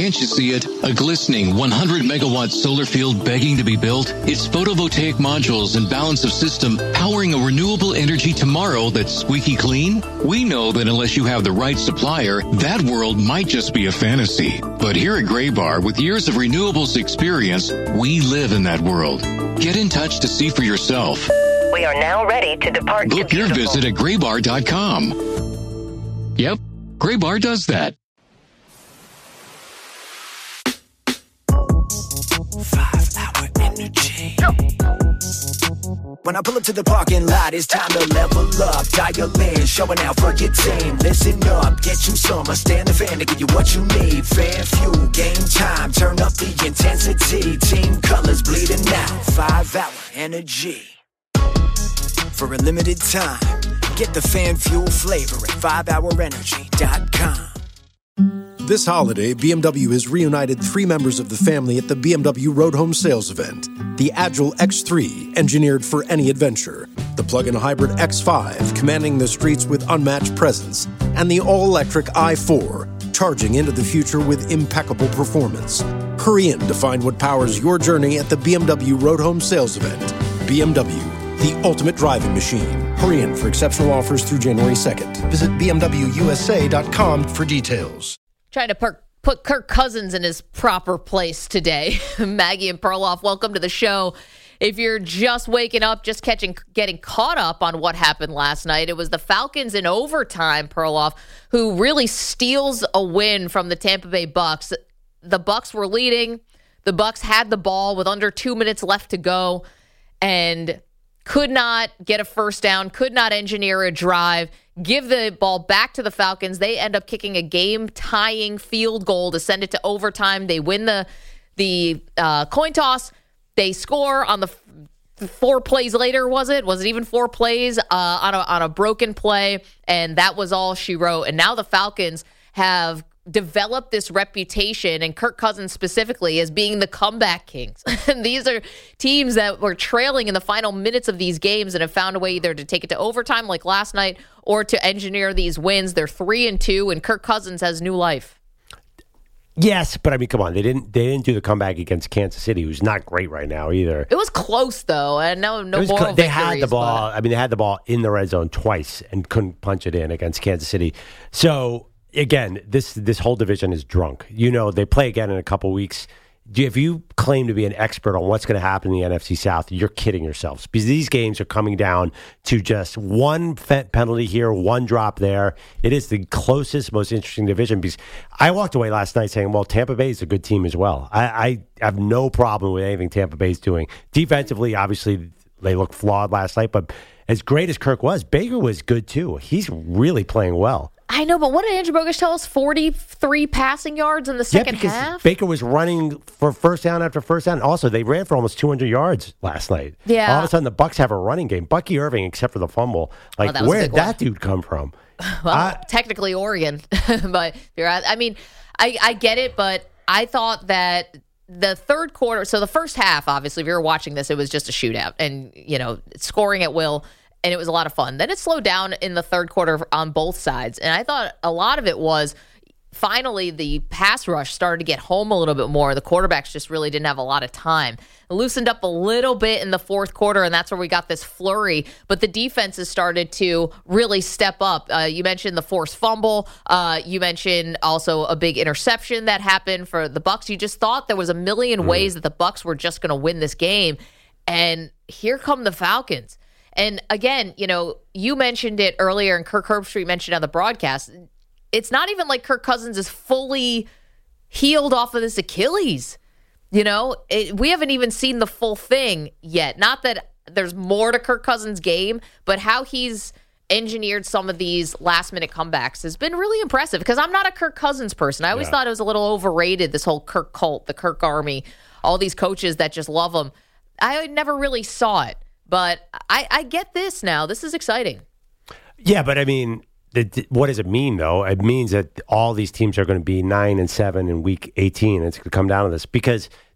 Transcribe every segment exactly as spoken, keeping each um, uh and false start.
Can't you see it? A glistening one hundred megawatt solar field begging to be built? It's photovoltaic modules and balance of system powering a renewable energy tomorrow that's squeaky clean? We know that unless you have the right supplier, that world might just be a fantasy. But here at Graybar, with years of renewables experience, we live in that world. Get in touch to see for yourself. We are now ready to depart. Book your visit at graybar dot com. Yep, Graybar does that. Five-hour energy. When I pull up to the parking lot, it's time to level up. Dial in, showing out for your team. Listen up, get you some. I stand the fan to give you what you need. Fan fuel, game time. Turn up the intensity. Team colors bleeding out. Five-hour energy. For a limited time, get the fan fuel flavor at five hour energy dot com. This holiday, B M W has reunited three members of the family at the B M W Road Home Sales Event. The Agile X three, engineered for any adventure. The plug-in hybrid X five, commanding the streets with unmatched presence. And the all-electric i four, charging into the future with impeccable performance. Hurry in to find what powers your journey at the B M W Road Home Sales Event. B M W, the ultimate driving machine. Hurry in for exceptional offers through January second. Visit b m w u s a dot com for details. Trying to per- put Kirk Cousins in his proper place today. Maggie and Perloff, welcome to the show. If you're just waking up, just catching, getting caught up on what happened last night, it was the Falcons in overtime, Perloff, who really steals a win from the Tampa Bay Bucks. The Bucks were leading. The Bucks had the ball with under two minutes left to go and could not get a first down, could not engineer a drive, give the ball back to the Falcons. They end up kicking a game-tying field goal to send it to overtime. They win the the uh, coin toss. They score on the f- four plays later, was it? Was it even four plays uh, on, a, on a broken play? And that was all she wrote. And now the Falcons have developed this reputation, and Kirk Cousins specifically, as being the comeback kings. And these are teams that were trailing in the final minutes of these games and have found a way either to take it to overtime like last night or to engineer these wins. They're three and two, and Kirk Cousins has new life. Yes, but I mean, come on, they didn't they didn't do the comeback against Kansas City, who's not great right now either. It was close though, and no no moral cl- They victories, had the ball. But... I mean, they had the ball in the red zone twice and couldn't punch it in against Kansas City. So again, this this whole division is drunk. You know, they play again in a couple weeks. If you claim to be an expert on what's going to happen in the N F C South, you're kidding yourselves, because these games are coming down to just one penalty here, one drop there. It is the closest, most interesting division, because I walked away last night saying, well, Tampa Bay is a good team as well. I, I have no problem with anything Tampa Bay is doing. Defensively, obviously, they looked flawed last night, but as great as Kirk was, Baker was good too. He's really playing well. I know, but what did Andrew Bogusch tell us? forty-three passing yards in the second yeah, because half? Baker was running for first down after first down. Also, they ran for almost two hundred yards last night. Yeah. All of a sudden, the Bucs have a running game. Bucky Irving, except for the fumble. Like, oh, where did that dude come from? Well, uh, technically Oregon. But you're I mean, I, I get it, but I thought that the third quarter, so the first half, obviously, if you were watching this, it was just a shootout and, you know, scoring at will. And it was a lot of fun. Then it slowed down in the third quarter on both sides. And I thought a lot of it was finally the pass rush started to get home a little bit more. The quarterbacks just really didn't have a lot of time. It loosened up a little bit in the fourth quarter, and that's where we got this flurry. But the defenses started to really step up. Uh, you mentioned the forced fumble. Uh, you mentioned also a big interception that happened for the Bucs. You just thought there was a million mm. ways that the Bucs were just going to win this game. And here come the Falcons. And again, you know, you mentioned it earlier, and Kirk Herbstreit mentioned on the broadcast. It's not even like Kirk Cousins is fully healed off of this Achilles. You know, it, we haven't even seen the full thing yet. Not that there's more to Kirk Cousins' game, but how he's engineered some of these last-minute comebacks has been really impressive, because I'm not a Kirk Cousins person. I always yeah. thought it was a little overrated, this whole Kirk cult, the Kirk army, all these coaches that just love him. I never really saw it. But I, I get this now. This is exciting. Yeah, but I mean, the, what does it mean, though? It means that all these teams are going to be nine and seven in week eighteen. It's going to come down to this, because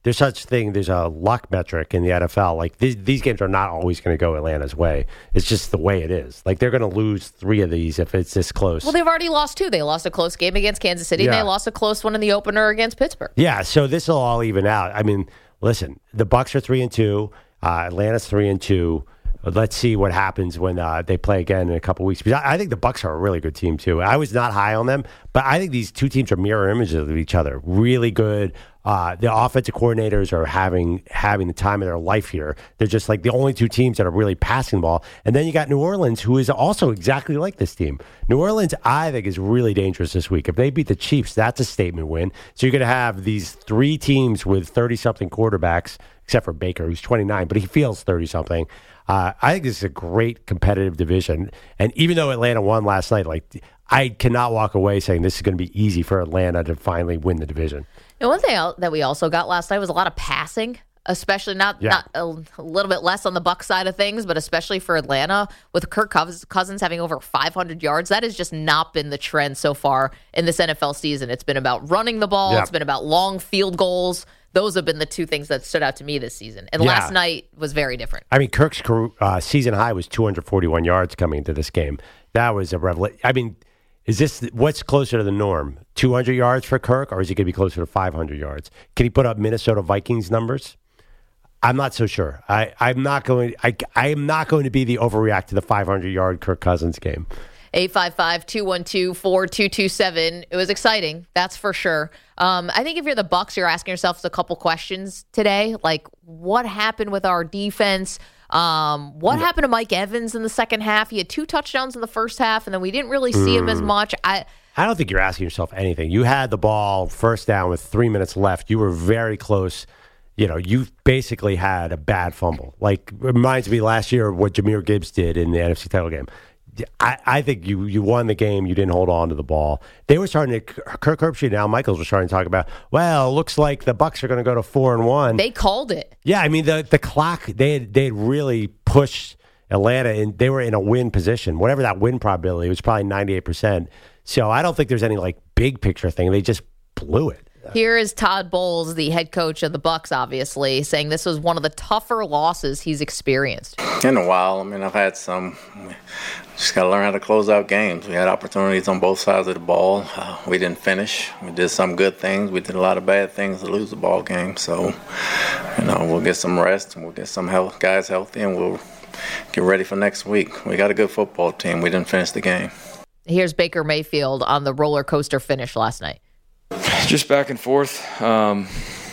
there's such thing. There's a luck metric in the N F L. Like these, these games are not always going to go Atlanta's way. It's just the way it is. Like they're going to lose three of these if it's this close. Well, they've already lost two. They lost a close game against Kansas City, Yeah. and they lost a close one in the opener against Pittsburgh. Yeah, so this will all even out. I mean, listen, the Bucs are three and two. Uh, Atlanta's three and two. Let's see what happens when uh, they play again in a couple weeks. Because I, I think the Bucs are a really good team too. I was not high on them, but I think these two teams are mirror images of each other. Really good. Uh, the offensive coordinators are having having the time of their life here. They're just like the only two teams that are really passing the ball. And then you got New Orleans, who is also exactly like this team. New Orleans, I think, is really dangerous this week. If they beat the Chiefs, that's a statement win. So you're going to have these three teams with thirty-something quarterbacks, except for Baker, who's twenty-nine, but he feels thirty-something. Uh, I think this is a great competitive division. And even though Atlanta won last night, like I cannot walk away saying this is going to be easy for Atlanta to finally win the division. And one thing else that we also got last night was a lot of passing, especially not Yeah. not a, a little bit less on the Bucs side of things, but especially for Atlanta with Kirk Cousins, Cousins having over five hundred yards. That has just not been the trend so far in this N F L season. It's been about running the ball. Yeah. It's been about long field goals. Those have been the two things that stood out to me this season. And Yeah. last night was very different. I mean, Kirk's uh, season high was two hundred forty-one yards coming into this game. That was a revelation. I mean, is this what's closer to the norm? two hundred yards for Kirk, or is he going to be closer to five hundred yards? Can he put up Minnesota Vikings numbers? I'm not so sure. I, I'm not going. I, I am not going to be the overreact to the five hundred yard Kirk Cousins game. eight five five, two one two, four two two seven. It was exciting, that's for sure. Um, I think if you're the Bucs, you're asking yourself a couple questions today, like what happened with our defense? Um, what no. happened to Mike Evans in the second half? He had two touchdowns in the first half, and then we didn't really see mm. him as much. I I don't think you're asking yourself anything. You had the ball first down with three minutes left. You were very close. You know, you basically had a bad fumble. Like, reminds me last year of what Jahmyr Gibbs did in the N F C title game. I, I think you you won the game. You didn't hold on to the ball. They were starting to, Kirk Herbstreit and Al Michaels were starting to talk about, well, it looks like the Bucs are going to go to four and one. They called it. Yeah, I mean, the, the clock, they had, they had really pushed Atlanta, and they were in a win position. Whatever that win probability, it was probably ninety-eight percent. So I don't think there's any, like, big picture thing. They just blew it. Here is Todd Bowles, the head coach of the Bucs, obviously, saying this was one of the tougher losses he's experienced. In a while. I mean, I've had some. Just got to learn how to close out games. We had opportunities on both sides of the ball. Uh, we didn't finish. We did some good things. We did a lot of bad things to lose the ball game. So, you know, we'll get some rest and we'll get some health, guys healthy, and we'll get ready for next week. We got a good football team. We didn't finish the game. Here's Baker Mayfield on the roller coaster finish last night. Just back and forth. Um,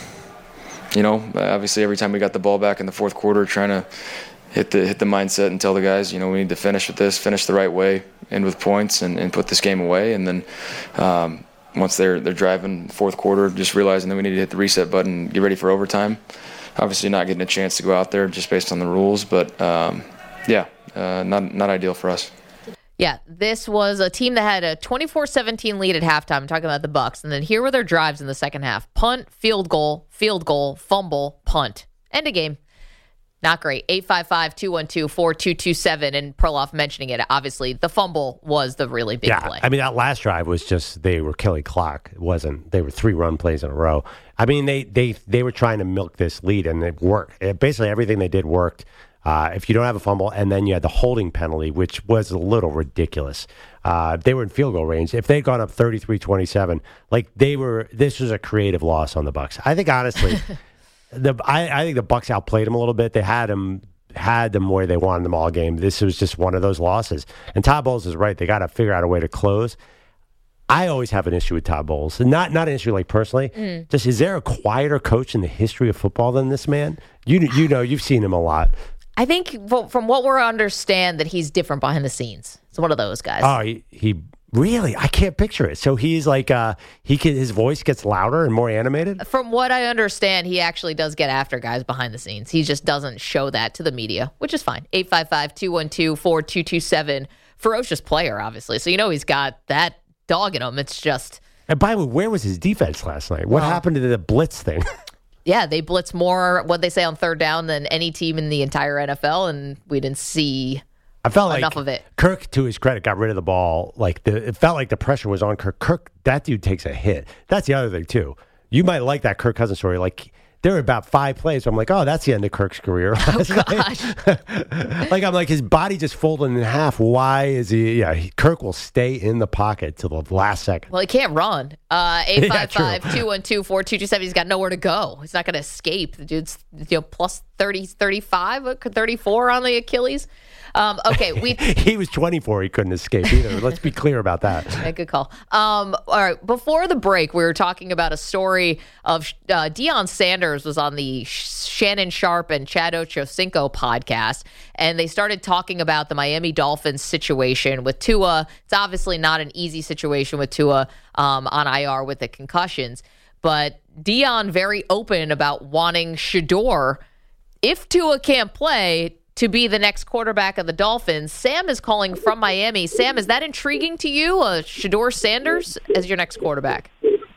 you know, obviously every time we got the ball back in the fourth quarter, trying to hit the hit the mindset and tell the guys, you know, we need to finish with this, finish the right way, end with points, and, and put this game away. And then um, once they're they're driving the fourth quarter, just realizing that we need to hit the reset button, get ready for overtime. Obviously not getting a chance to go out there just based on the rules, but um, yeah, uh, not not ideal for us. Yeah, this was a team that had a twenty-four seventeen lead at halftime. I'm talking about the Bucs. And then here were their drives in the second half. Punt, field goal, field goal, fumble, punt. End of game. Not great. eight five five, two one two, four two two seven. And Perloff mentioning it, obviously, the fumble was the really big yeah, play. I mean, that last drive was just, they were killing clock. It wasn't, they were three run plays in a row. I mean, they they they were trying to milk this lead, and it worked. It, basically, everything they did worked. Uh, if you don't have a fumble, and then you had the holding penalty, which was a little ridiculous. Uh, they were in field goal range. If they'd gone up thirty-three twenty-seven, like they were, this was a creative loss on the Bucs. I think, honestly, the I, I think the Bucs outplayed them a little bit. They had them had them where they wanted them all game. This was just one of those losses. And Todd Bowles is right. They got to figure out a way to close. I always have an issue with Todd Bowles. Not not an issue like personally. Mm. Just, is there a quieter coach in the history of football than this man? You you know, you've seen him a lot. I think from what we understand that he's different behind the scenes. It's one of those guys. Oh, he, he really? I can't picture it. So he's like, uh, he can, his voice gets louder and more animated? From what I understand, he actually does get after guys behind the scenes. He just doesn't show that to the media, which is fine. eight five five, two one two, four two two seven. Ferocious player, obviously. So you know he's got that dog in him. It's just... And by the way, where was his defense last night? What well, happened to the blitz thing? Yeah, they blitz more, what they say, on third down than any team in the entire N F L, and we didn't see I felt enough like of it. Kirk, to his credit, got rid of the ball. Like the, it felt like the pressure was on Kirk. Kirk, that dude takes a hit. That's the other thing, too. You might like that Kirk Cousins story. Like, there were about five plays where I'm like, oh, that's the end of Kirk's career. Oh, gosh. Like, I'm like, his body just folded in half. Why is he? Yeah, he, Kirk will stay in the pocket till the last second. Well, he can't run. Uh, eight five five, two one two, four two two seven. He's got nowhere to go. He's not going to escape. The dude's you know, plus thirty, thirty-five, thirty-four on the Achilles. Um, okay, we he was twenty-four. He couldn't escape either. Let's be clear about that. Yeah, good call. Um, all right, before the break, we were talking about a story of uh, Deion Sanders was on the Shannon Sharp and Chad Ochocinco podcast, and they started talking about the Miami Dolphins situation with Tua. It's obviously not an easy situation with Tua um, on I R with the concussions, but Deion very open about wanting Shedeur, if Tua can't play, to be the next quarterback of the Dolphins. Sam is calling from Miami. Sam, is that intriguing to you, uh, Shedeur Sanders as your next quarterback?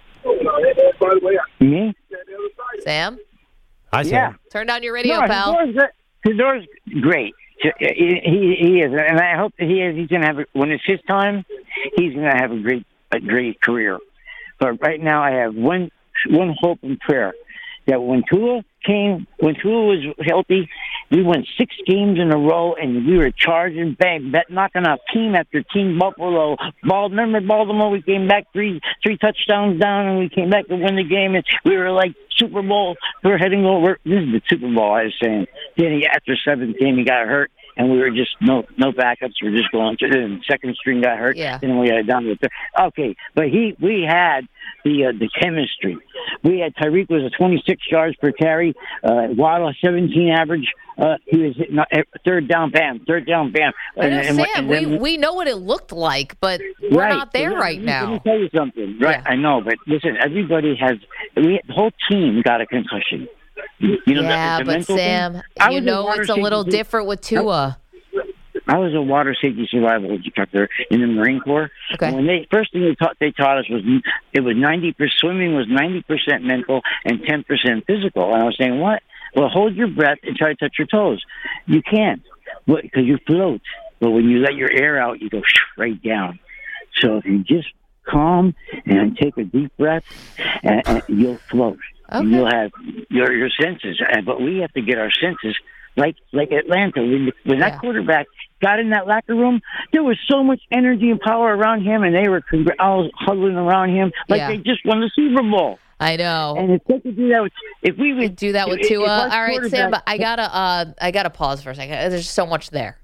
Me? Sam? I Sam. Yeah. Turn down your radio, no, pal. Shedeur's great. He, he, he is, and I hope that he is. He's going to have a, when it's his time, he's going to have a great, a great career. But right now, I have one, one hope and prayer that when Tua came, when Tua was healthy, we won six games in a row, and we were charging, bang, bet, knocking out team after team. Buffalo, ball. Remember Baltimore? We came back three, three touchdowns down, and we came back to win the game. And we were like Super Bowl. We were heading over. This is the Super Bowl, I was saying. Then he, after seventh game, he got hurt, and we were just no, no backups. We were just going to. Then second string got hurt. Yeah. Then we got down to the third. Okay, but he, we had the uh, the chemistry. We had Tyreek was a twenty-six yards per carry. Uh, Waddle seventeen average. Uh, he was hitting, uh, third down, bam, third down, bam. I know, and, Sam, and we, then, we know what it looked like, but we're right, not there yeah, right let me, now. Let me tell you something. Right, Yeah. I know, but listen, everybody has, we, the whole team got a concussion. You know, yeah, the, the but mental Sam, thing? I you was know water it's a little safety- different with Tua. I was a water safety survival instructor in the Marine Corps. Okay. And when they first thing they taught they taught us was it was ninety percent swimming was ninety percent mental and ten percent physical. And I was saying, what? Well, hold your breath and try to touch your toes. You can't because you float. But when you let your air out, you go right down. So if you just calm and take a deep breath, and, and you'll float. Okay. And you'll have your your senses. And, but we have to get our senses. Like like Atlanta, when, when that Yeah. quarterback got in that locker room, there was so much energy and power around him, and they were congr- all huddling around him like Yeah. they just won the Super Bowl. I know. And if they could do that, with, if we We would do that with if- if Tua. our All right, Sam, quarterback- but I gotta, uh, I gotta pause for a second. There's so much there.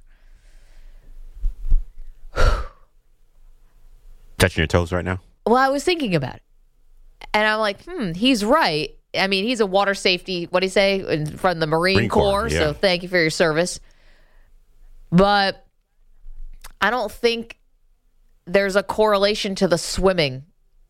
Touching your toes right now? Well, I was thinking about it, and I'm like, hmm, he's right. I mean, he's a water safety, what do you say, in- from the Marine, Marine Corps, Corps, yeah. so thank you for your service. But I don't think there's a correlation to the swimming.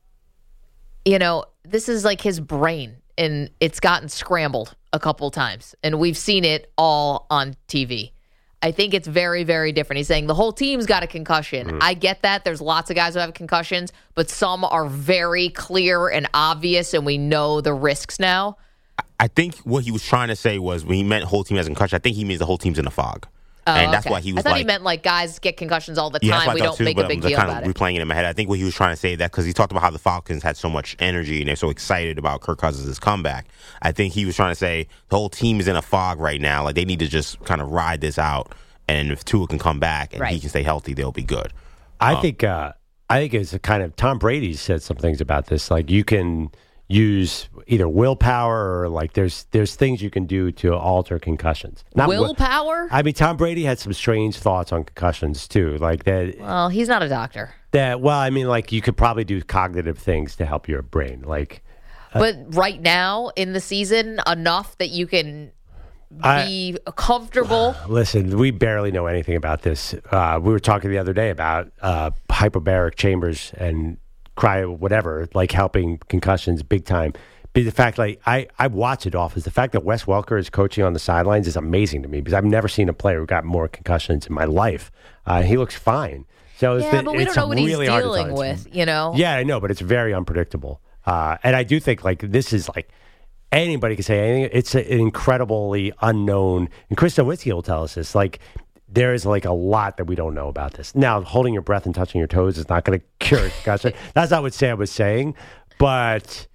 You know, this is like his brain, and it's gotten scrambled a couple times, and we've seen it all on T V. I think it's very, very different. He's saying the whole team's got a concussion. Mm. I get that. There's lots of guys who have concussions, but some are very clear and obvious, and we know the risks now. I think what he was trying to say was when he meant whole team as a concussion, I think he means the whole team's in a fog. Oh, and that's okay. why he was I thought like, he meant like guys get concussions all the yeah, that's time. what I We thought don't too, make but a big I'm deal kind about of it. replaying it in my head. I think what he was trying to say that because he talked about how the Falcons had so much energy and they're so excited about Kirk Cousins' comeback. I think he was trying to say the whole team is in a fog right now. Like they need to just kind of ride this out. And if Tua can come back and Right. he can stay healthy, they'll be good. I Um, think uh, I think it's a kind of Tom Brady said some things about this. Like you can use either willpower or like there's there's things you can do to alter concussions. Not wi- Willpower? I mean, Tom Brady had some strange thoughts on concussions too. Like that. Well, he's not a doctor. That well, I mean, like you could probably do cognitive things to help your brain. Like But right now in the season, enough that you can be comfortable. Listen, we barely know anything about this. Uh, we were talking the other day about uh, hyperbaric chambers and cryo, whatever, like helping concussions big time. But the fact, like, I, I watch it off is the fact that Wes Welker is coaching on the sidelines is amazing to me because I've never seen a player who got more concussions in my life. Uh, he looks fine. So it's Yeah, been, but we it's don't know what he's really hard to dealing tell. It's- with, you know? Yeah, I know, but it's very unpredictable. Uh, and I do think, like, this is like, anybody can say anything. It's an incredibly unknown. And Chris Nowitzki will tell us this. Like, there is like a lot that we don't know about this. Now, holding your breath and touching your toes is not going to cure a concussion. That's not what Sam was saying. But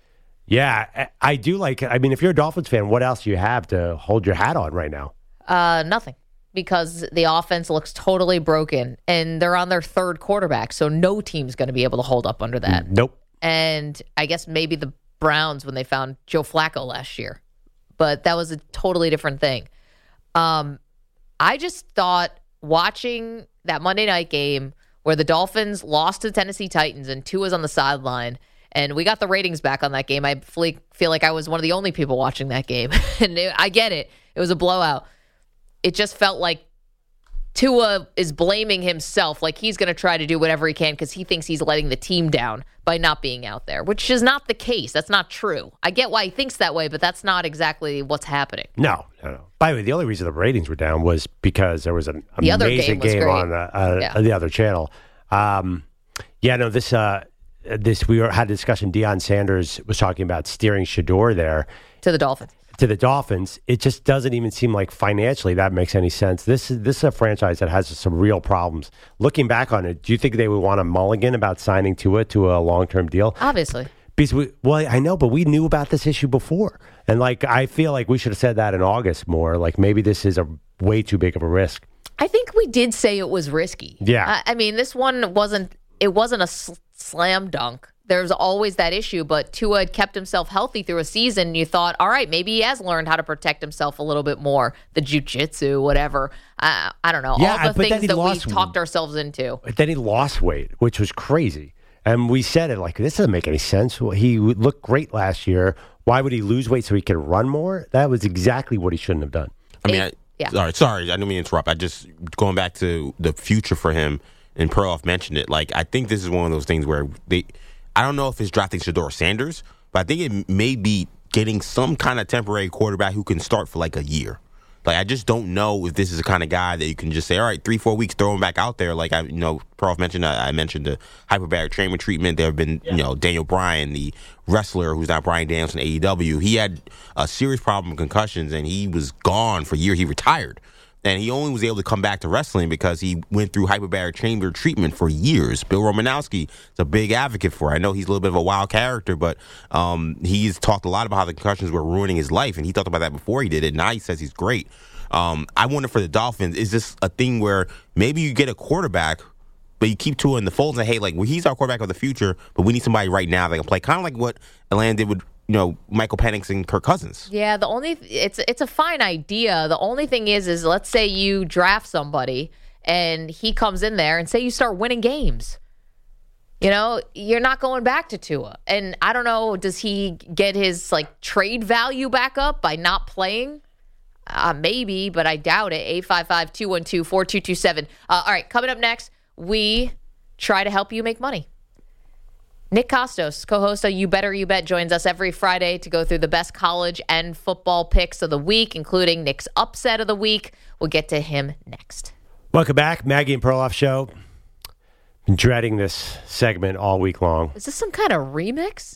Yeah, I- I do like. I mean, if you're a Dolphins fan, what else do you have to hold your hat on right now? Uh, nothing. Because the offense looks totally broken, and they're on their third quarterback, so no team's going to be able to hold up under that. Nope. And I guess maybe the Browns when they found Joe Flacco last year, but that was a totally different thing. Um, I just thought watching that Monday night game where the Dolphins lost to the Tennessee Titans and Tua's on the sideline, and we got the ratings back on that game. I feel like I was one of the only people watching that game, and it, I get it. It was a blowout. It just felt like Tua is blaming himself, like he's going to try to do whatever he can because he thinks he's letting the team down by not being out there, which is not the case. That's not true. I get why he thinks that way, but that's not exactly what's happening. No, no, no. By the way, the only reason the ratings were down was because there was an The other amazing game was game great. on uh, uh, Yeah. the other channel. Um, yeah, no, this uh, this we were, had a discussion. Deion Sanders was talking about steering Shador there To the Dolphins. to the Dolphins. It just doesn't even seem like financially that makes any sense. This is this is a franchise that has some real problems. Looking back on it, do you think they would want a mulligan about signing Tua to a long term deal? Obviously. Because we, well, I know, but we knew about this issue before, and like I feel like we should have said that in August more. Like maybe this is a way too big of a risk. I think we did say it was risky. Yeah. I, I mean, this one wasn't, it wasn't a sl- slam dunk. There's always that issue, but Tua had kept himself healthy through a season. And you thought, all right, maybe he has learned how to protect himself a little bit more. The jiu-jitsu, whatever. Uh, I don't know. Yeah, All the but then things he that we lost- talked ourselves into. But then he lost weight, which was crazy. And we said it like, this doesn't make any sense. Well, he looked great last year. Why would he lose weight so he could run more? That was exactly what he shouldn't have done. I mean, I, Yeah. sorry, sorry, I didn't mean to interrupt. I just going back to the future for him, and Perloff mentioned it. Like, I think this is one of those things where they, I don't know if it's drafting Shador Sanders, but I think it may be getting some kind of temporary quarterback who can start for like a year. Like, I just don't know if this is the kind of guy that you can just say, all right, three, four weeks, throw him back out there. Like, I, you know, Perloff mentioned, I, I mentioned the hyperbaric trauma treatment. There have been, yeah. you know, Daniel Bryan, the wrestler who's not Bryan Danielson, A E W. He had a serious problem with concussions, and he was gone for years. He retired. And he only was able to come back to wrestling because he went through hyperbaric chamber treatment for years. Bill Romanowski is a big advocate for it. I know he's a little bit of a wild character, but um, he's talked a lot about how the concussions were ruining his life, and he talked about that before he did it. Now he says he's great. Um, I wonder for the Dolphins, is this a thing where maybe you get a quarterback, but you keep Tua in the fold and say, hey, like, well, he's our quarterback of the future, but we need somebody right now that can play. Kind of like what Atlanta did with, you know, Michael Penix and Kirk Cousins. Yeah, the only it's it's a fine idea. The only thing is, is let's say you draft somebody and he comes in there and say you start winning games. You know, you're not going back to Tua. And I don't know, does he get his like trade value back up by not playing? Uh, maybe, but I doubt it. eight five five, two one two, four two two seven. Uh, all right, coming up next, we try to help you make money. Nick Kostos, co-host of You Better You Bet, joins us every Friday to go through the best college and football picks of the week, including Nick's upset of the week. We'll get to him next. Welcome back, Maggie and Perloff Show. Been dreading this segment all week long. Is this some kind of remix?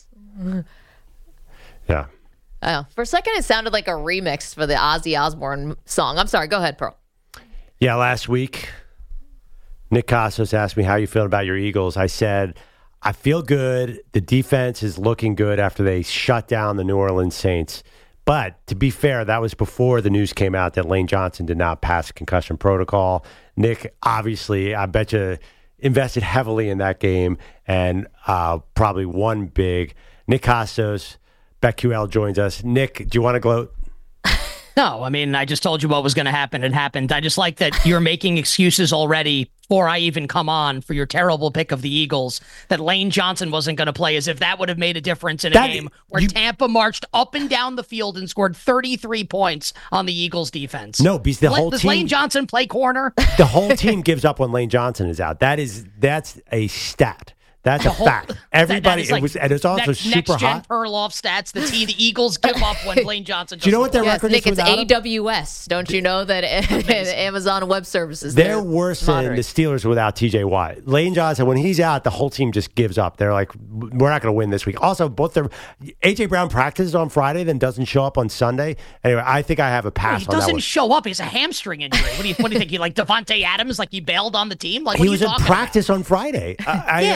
Yeah. Oh, for a second, it sounded like a remix for the Ozzy Osbourne song. I'm sorry. Go ahead, Pearl. Yeah, last week, Nick Kostos asked me how you feel about your Eagles. I said, I feel good. The defense is looking good after they shut down the New Orleans Saints. But to be fair, that was before the news came out that Lane Johnson did not pass concussion protocol. Nick, obviously, I bet you invested heavily in that game and uh, probably won big. Nick Kostos, BetQL joins us. Nick, do you want to gloat? No, I mean, I just told you what was going to happen. It happened. I just like that you're making excuses already before I even come on for your terrible pick of the Eagles, that Lane Johnson wasn't going to play, as if that would have made a difference in a that, game where you, Tampa marched up and down the field and scored thirty-three points on the Eagles defense. No, because the Let, whole does team... Lane Johnson play corner? The whole team gives up when Lane Johnson is out. That is, that's a stat. That's a whole, fact. Everybody, that, that it was, and it's also next, super next gen hot. Perloff stats. The T, the Eagles give up when Lane Johnson. Do you know what their yes, record Nick, is it's without A W S. Him? Don't you know that Amazon Web Services? They're, they're worse monitoring. than the Steelers without T J Watt. Lane Johnson, when he's out, the whole team just gives up. They're like, we're not going to win this week. Also, both their A J Brown practices on Friday, then doesn't show up on Sunday. Anyway, I think I have a pass he on that doesn't one. show up. He has a hamstring injury. What do you What do you think? He like Devontae Adams? Like he bailed on the team? Like what he are was you in talking practice about? on Friday. I, yeah, I, because,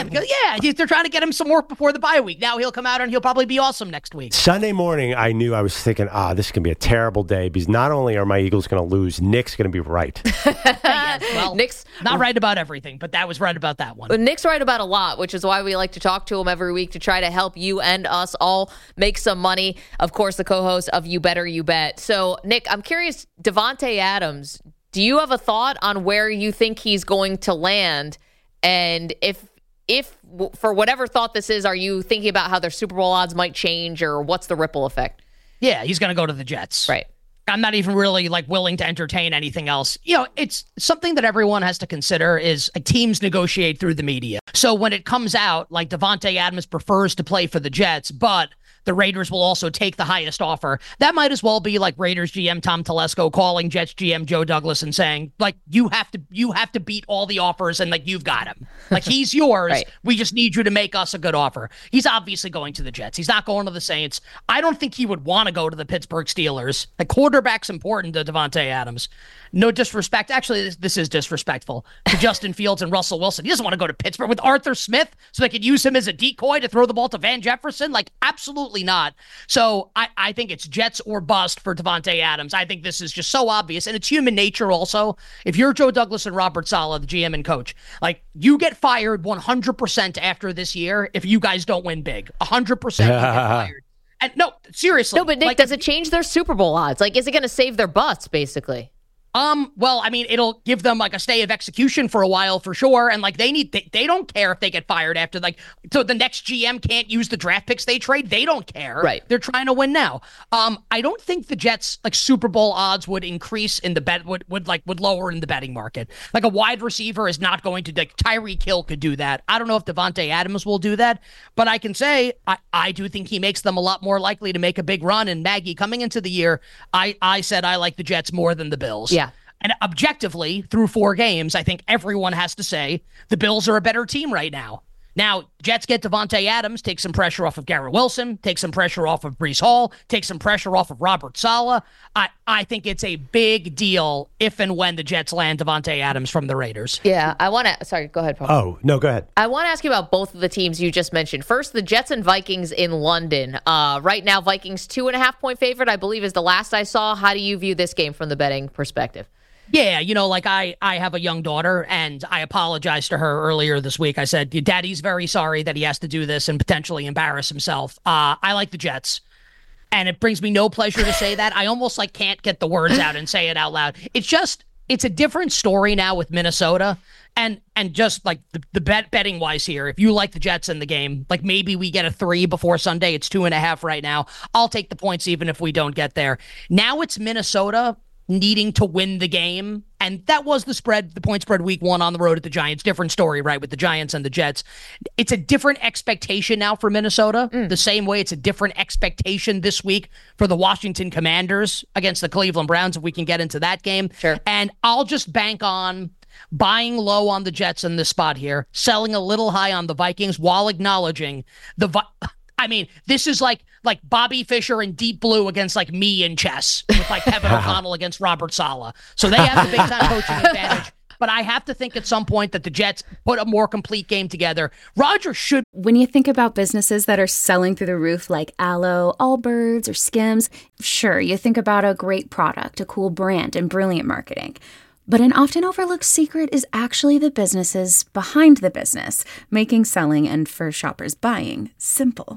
Yeah, they're trying to get him some work before the bye week. Now he'll come out and he'll probably be awesome next week. Sunday morning, I knew I was thinking, ah, this is going to be a terrible day because not only are my Eagles going to lose, Nick's going to be right. Yes, well, Nick's not right about everything, but that was right about that one. But Nick's right about a lot, which is why we like to talk to him every week to try to help you and us all make some money. Of course, the co-host of You Better You Bet. So, Nick, I'm curious, Davante Adams, do you have a thought on where you think he's going to land? And if If, for whatever thought this is, are you thinking about how their Super Bowl odds might change or what's the ripple effect? Yeah, he's going to go to the Jets. Right. I'm not even really like willing to entertain anything else. You know, it's something that everyone has to consider is like, teams negotiate through the media. So when it comes out, like Davante Adams prefers to play for the Jets, but the Raiders will also take the highest offer. That might as well be like Raiders G M Tom Telesco calling Jets G M Joe Douglas and saying, like, you have to you have to beat all the offers and like you've got him. Like he's yours. Right. We just need you to make us a good offer. He's obviously going to the Jets. He's not going to the Saints. I don't think he would want to go to the Pittsburgh Steelers. Like quarterback's important to Davante Adams. No disrespect. Actually, this, this is disrespectful to Justin Fields and Russell Wilson. He doesn't want to go to Pittsburgh with Arthur Smith so they could use him as a decoy to throw the ball to Van Jefferson. Like absolutely not. So I, I think it's Jets or bust for Davante Adams. I think this is just so obvious. And it's human nature also. If you're Joe Douglas and Robert Saleh, the G M and coach, like you get fired one hundred percent after this year if you guys don't win big. one hundred percent you get fired. And no, seriously. No, but Nick, like, does it change their Super Bowl odds? Like, is it going to save their butts, basically? Um, well, I mean, it'll give them like a stay of execution for a while for sure. And like they need, they, they don't care if they get fired after like, so the next G M can't use the draft picks they trade. They don't care. Right. They're trying to win now. Um, I don't think the Jets like Super Bowl odds would increase in the bet, would, would like, would lower in the betting market. Like a wide receiver is not going to, like Tyreek Hill could do that. I don't know if Davante Adams will do that, but I can say, I, I do think he makes them a lot more likely to make a big run. And Maggie, coming into the year, I, I said I like the Jets more than the Bills. Yeah. And objectively, through four games, I think everyone has to say the Bills are a better team right now. Now, Jets get Davante Adams, take some pressure off of Garrett Wilson, take some pressure off of Breece Hall, take some pressure off of Robert Saleh. I, I think it's a big deal if and when the Jets land Davante Adams from the Raiders. Yeah, I want to... Sorry, go ahead, Paul. Oh, no, go ahead. I want to ask you about both of the teams you just mentioned. First, the Jets and Vikings in London. Uh, right now, Vikings two and a half point favorite, I believe, is the last I saw. How do you view this game from the betting perspective? Yeah, you know, like I, I have a young daughter, and I apologized to her earlier this week. I said, Daddy's very sorry that he has to do this and potentially embarrass himself. Uh, I like the Jets, and it brings me no pleasure to say that. I almost like can't get the words out and say it out loud. It's just, it's a different story now with Minnesota, and and just like the, the bet betting wise here, if you like the Jets in the game, like maybe we get a three before Sunday. It's two and a half right now. I'll take the points even if we don't get there. Now it's Minnesota needing to win the game. And that was the spread, the point spread week one on the road at the Giants. Different story, right, with the Giants and the Jets. It's a different expectation now for Minnesota. Mm. The same way it's a different expectation this week for the Washington Commanders against the Cleveland Browns, if we can get into that game. Sure. And I'll just bank on buying low on the Jets in this spot here, selling a little high on the Vikings while acknowledging the... Vi- I mean, this is like like Bobby Fischer and Deep Blue against like me in chess with like Kevin O'Connell against Robert Saleh. So they have the big time coaching advantage. But I have to think at some point that the Jets put a more complete game together. Rodgers should. When you think about businesses that are selling through the roof like Aloe, Allbirds, or Skims, sure, you think about a great product, a cool brand, and brilliant marketing. But an often overlooked secret is actually the businesses behind the business, making selling and, for shoppers, buying simple.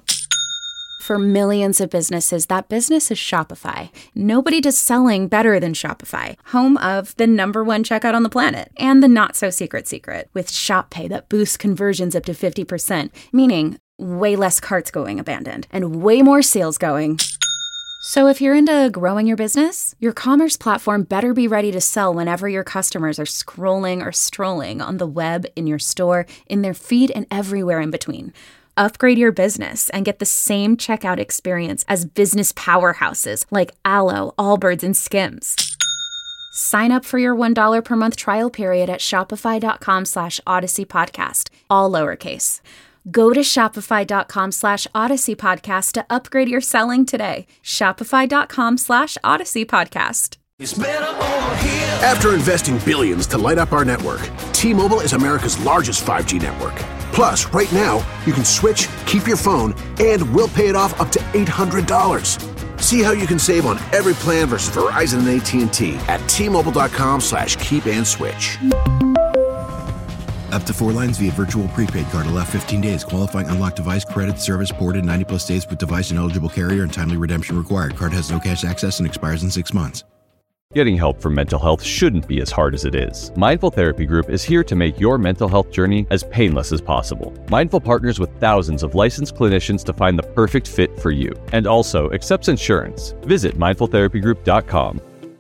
For millions of businesses, that business is Shopify. Nobody does selling better than Shopify, home of the number one checkout on the planet and the not-so-secret secret with Shop Pay that boosts conversions up to fifty percent, meaning way less carts going abandoned and way more sales going. So if you're into growing your business, your commerce platform better be ready to sell whenever your customers are scrolling or strolling on the web, in your store, in their feed, and everywhere in between. Upgrade your business and get the same checkout experience as business powerhouses like Aloe, Allbirds, and Skims. Sign up for your one dollar per month trial period at shopify.com slash Odyssey Podcast, all lowercase. Go to shopify.com slash Odyssey Podcast to upgrade your selling today. Shopify.com slash Odyssey Podcast. After investing billions to light up our network, T-Mobile is America's largest five G network. Plus, right now, you can switch, keep your phone, and we'll pay it off up to eight hundred dollars. See how you can save on every plan versus Verizon and A T and T at T-Mobile.com slash keep and switch. Up to four lines via virtual prepaid card. Allow fifteen days. Qualifying unlocked device credit service ported ninety plus days with device and eligible carrier and timely redemption required. Card has no cash access and expires in six months. Getting help for mental health shouldn't be as hard as it is. Mindful Therapy Group is here to make your mental health journey as painless as possible. Mindful partners with thousands of licensed clinicians to find the perfect fit for you, and also accepts insurance. Visit mindful therapy group dot com.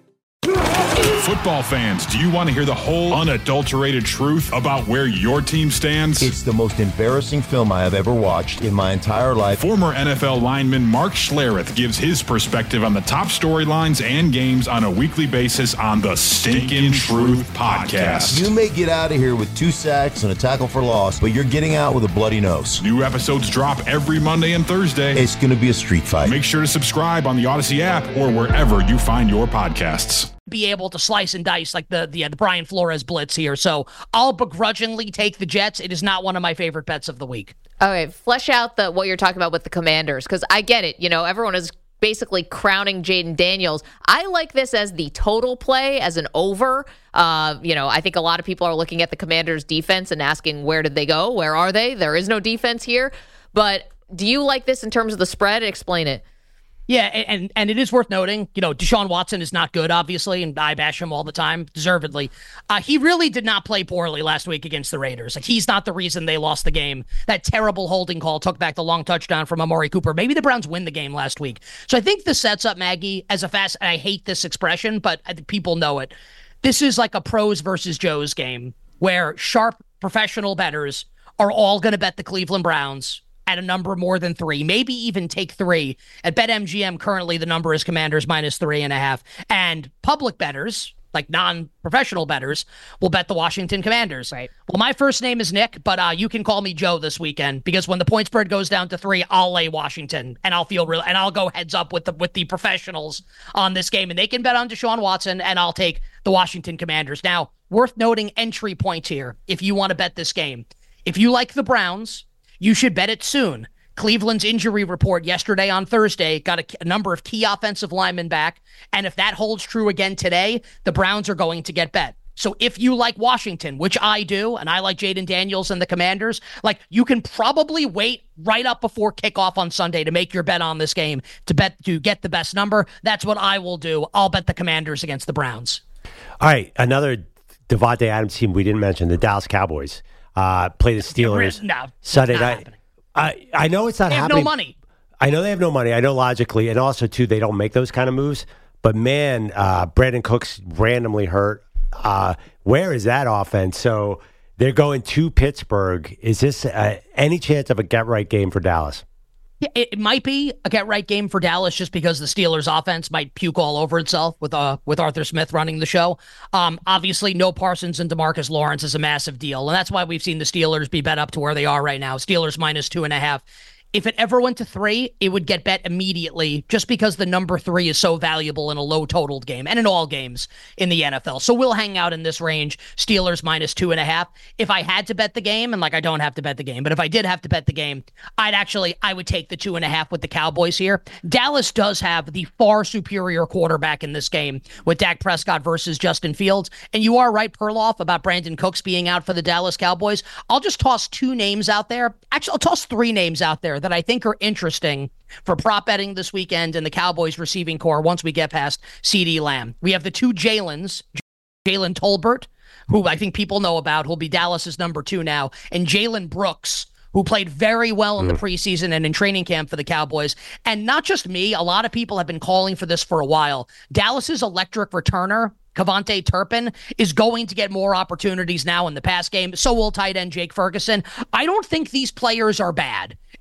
Football fans, do you want to hear the whole unadulterated truth about where your team stands? It's the most embarrassing film I have ever watched in my entire life. Former N F L lineman Mark Schlereth gives his perspective on the top storylines and games on a weekly basis on the Stinkin' Truth podcast. You may get out of here with two sacks and a tackle for loss, but you're getting out with a bloody nose. New episodes drop every Monday and Thursday. It's going to be a street fight. Make sure to subscribe on the Odyssey app or wherever you find your podcasts. Be able to slice and dice like the the, uh, the Brian Flores blitz here. So I'll begrudgingly take the Jets. It is not one of my favorite bets of the week. Okay, flesh out the what you're talking about with the Commanders, because I get it. You know, everyone is basically crowning Jaden Daniels. I like this as the total play, as an over. Uh, you know, I think a lot of people are looking at the Commanders' defense and asking, where did they go? Where are they? There is no defense here. But do you like this in terms of the spread? Explain it. Yeah, and and it is worth noting, you know, Deshaun Watson is not good, obviously, and I bash him all the time, deservedly. Uh, he really did not play poorly last week against the Raiders. Like, he's not the reason they lost the game. That terrible holding call took back the long touchdown from Amari Cooper. Maybe the Browns win the game last week. So I think this sets up, Maggie, as a fast, and I hate this expression, but I think people know it. This is like a pros versus Joes game where sharp professional bettors are all going to bet the Cleveland Browns at a number more than three, maybe even take three. At BetMGM, currently the number is Commanders minus three and a half. And public bettors, like non-professional bettors, will bet the Washington Commanders. Right. Well, my first name is Nick, but uh, you can call me Joe this weekend, because when the point spread goes down to three, I'll lay Washington, and I'll feel real, and I'll go heads up with the with the professionals on this game, and they can bet on Deshaun Watson, and I'll take the Washington Commanders. Now, worth noting entry points here if you want to bet this game. If you like the Browns, you should bet it soon. Cleveland's injury report yesterday on Thursday got a, a number of key offensive linemen back, and if that holds true again today, the Browns are going to get bet. So if you like Washington, which I do, and I like Jaden Daniels and the Commanders, like, you can probably wait right up before kickoff on Sunday to make your bet on this game, to bet to get the best number. That's what I will do. I'll bet the Commanders against the Browns. All right, another Devontae Adams team we didn't mention, the Dallas Cowboys. Uh, play the Steelers no, Sunday night. I, I know it's not they happening. They have no money. I know they have no money. I know logically, and also too, they don't make those kind of moves. But man, uh, Brandon Cooks randomly hurt. Uh, where is that offense? So they're going to Pittsburgh. Is this uh, any chance of a get right game for Dallas? Yeah, it might be a get-right game for Dallas, just because the Steelers' offense might puke all over itself with uh with Arthur Smith running the show. Um, obviously, no Parsons and DeMarcus Lawrence is a massive deal, and that's why we've seen the Steelers be bet up to where they are right now. Steelers minus two and a half. If it ever went to three, it would get bet immediately, just because the number three is so valuable in a low-totaled game and in all games in the N F L. So we'll hang out in this range, Steelers minus two and a half. If I had to bet the game, and like I don't have to bet the game, but if I did have to bet the game, I'd actually, I would take the two and a half with the Cowboys here. Dallas does have the far superior quarterback in this game with Dak Prescott versus Justin Fields. And you are right, Perloff, about Brandon Cooks being out for the Dallas Cowboys. I'll just toss two names out there. Actually, I'll toss three names out there that I think are interesting for prop betting this weekend in the Cowboys receiving core once we get past CeeDee Lamb. We have the two Jalens, Jalen Tolbert, who I think people know about, who'll be Dallas's number two now, and Jalen Brooks, who played very well in the preseason and in training camp for the Cowboys. And not just me, a lot of people have been calling for this for a while. Dallas's electric returner, Kevontae Turpin, is going to get more opportunities now in the pass game. So will tight end Jake Ferguson. I don't think these players are bad.